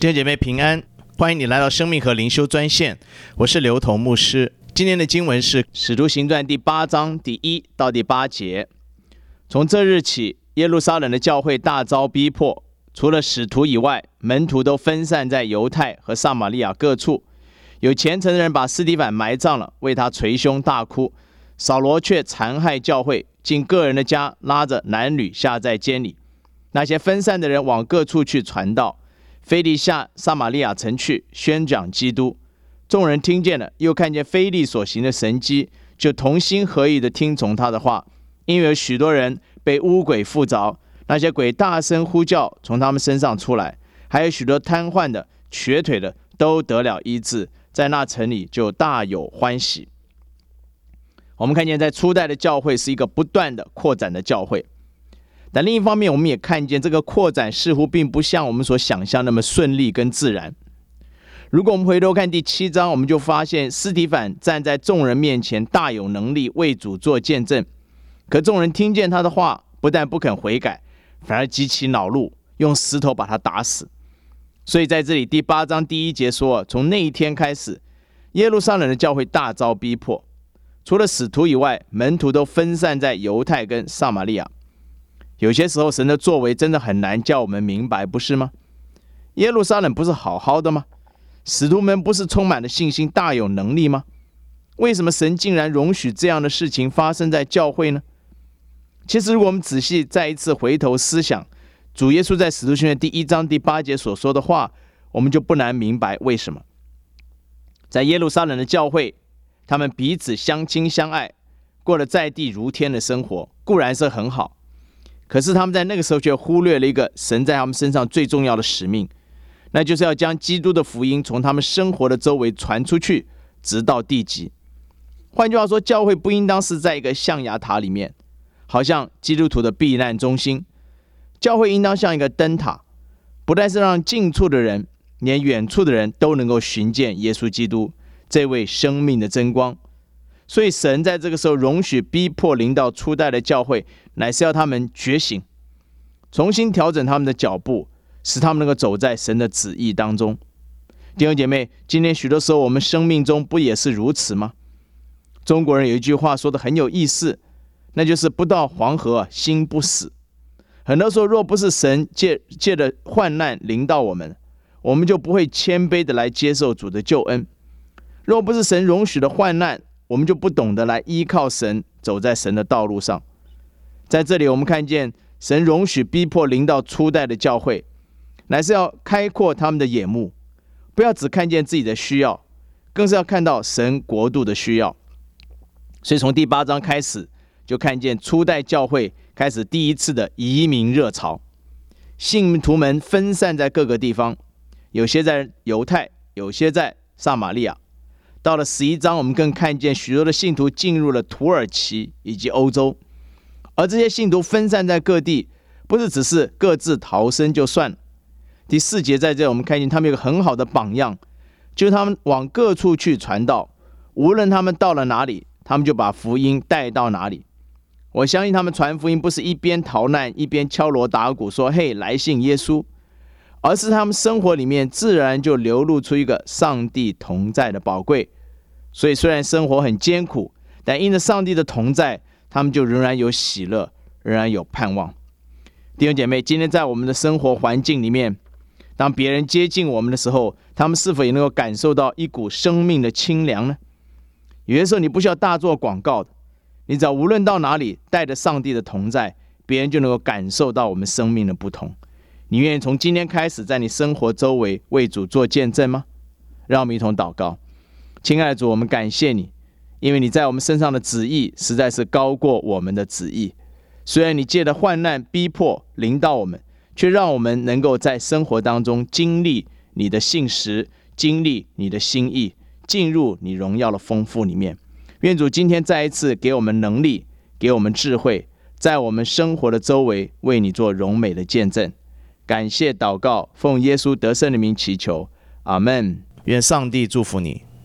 弟兄姐妹平安，欢迎你来到生命和灵修专线，我是刘同牧师。今天的经文是使徒行传第8章第1到第8节。从这日起，耶路撒冷的教会大遭逼迫，除了使徒以外，门徒都分散在犹太和撒玛利亚各处。有虔诚的人把司提反埋葬了，为他捶胸大哭。扫罗却残害教会，进个人的家，拉着男女下在监里。那些分散的人往各处去传道，腓利下撒玛利亚城去，宣讲基督。众人听见了，又看见腓利所行的神迹，就同心合意的听从他的话。因为有许多人被污鬼附着，那些鬼大声呼叫，从他们身上出来，还有许多瘫痪的、瘸腿的都得了医治，在那城里就大有欢喜。我们看见在初代的教会是一个不断的扩展的教会，但另一方面我们也看见这个扩展似乎并不像我们所想象那么顺利跟自然。如果我们回头看第7章，我们就发现司提反站在众人面前，大有能力为主做见证，可众人听见他的话，不但不肯悔改，反而极其恼怒，用石头把他打死。所以在这里第8章第1节说，从那一天开始，耶路撒冷的教会大遭逼迫，除了使徒以外，门徒都分散在犹太跟撒玛利亚。有些时候神的作为真的很难叫我们明白，不是吗？耶路撒冷不是好好的吗？使徒们不是充满了信心，大有能力吗？为什么神竟然容许这样的事情发生在教会呢？其实如果我们仔细再一次回头思想主耶稣在使徒行传第1章第8节所说的话，我们就不难明白为什么。在耶路撒冷的教会，他们彼此相亲相爱，过了在地如天的生活，固然是很好，可是他们在那个时候却忽略了一个神在他们身上最重要的使命，那就是要将基督的福音从他们生活的周围传出去，直到地极。换句话说，教会不应当是在一个象牙塔里面，好像基督徒的避难中心。教会应当像一个灯塔，不但是让近处的人，连远处的人都能够寻见耶稣基督这位生命的真光。所以神在这个时候容许逼迫临到初代的教会，乃是要他们觉醒，重新调整他们的脚步，使他们能够走在神的旨意当中。弟兄姐妹，今天许多时候我们生命中不也是如此吗？中国人有一句话说得很有意思，那就是不到黄河心不死。很多时候若不是神借着患难临到我们，我们就不会谦卑的来接受主的救恩。若不是神容许的患难，我们就不懂得来依靠神，走在神的道路上。在这里我们看见神容许逼迫临到初代的教会，乃是要开阔他们的眼目，不要只看见自己的需要，更是要看到神国度的需要。所以从第8章开始，就看见初代教会开始第一次的移民热潮，信徒们分散在各个地方，有些在犹太，有些在撒玛利亚。到了11章，我们更看见许多的信徒进入了土耳其以及欧洲，而这些信徒分散在各地，不是只是各自逃生就算了。第4节在这里我们看见他们有一个很好的榜样，就是他们往各处去传道，无论他们到了哪里，他们就把福音带到哪里。我相信他们传福音不是一边逃难一边敲锣打鼓说嘿来信耶稣，而是他们生活里面自然就流露出一个上帝同在的宝贵。所以虽然生活很艰苦，但因着上帝的同在，他们就仍然有喜乐，仍然有盼望。弟兄姐妹，今天在我们的生活环境里面，当别人接近我们的时候，他们是否也能够感受到一股生命的清凉呢？有些时候你不需要大做广告的，你只要无论到哪里带着上帝的同在，别人就能够感受到我们生命的不同。你愿意从今天开始在你生活周围为主做见证吗？让我们一同祷告。亲爱的主，我们感谢你，因为你在我们身上的旨意实在是高过我们的旨意。虽然你借着患难逼迫临到我们，却让我们能够在生活当中经历你的信实，经历你的心意，进入你荣耀的丰富里面。愿主今天再一次给我们能力，给我们智慧，在我们生活的周围为你做荣美的见证。感谢祷告，奉耶稣得胜的名祈求，阿们。愿上帝祝福你。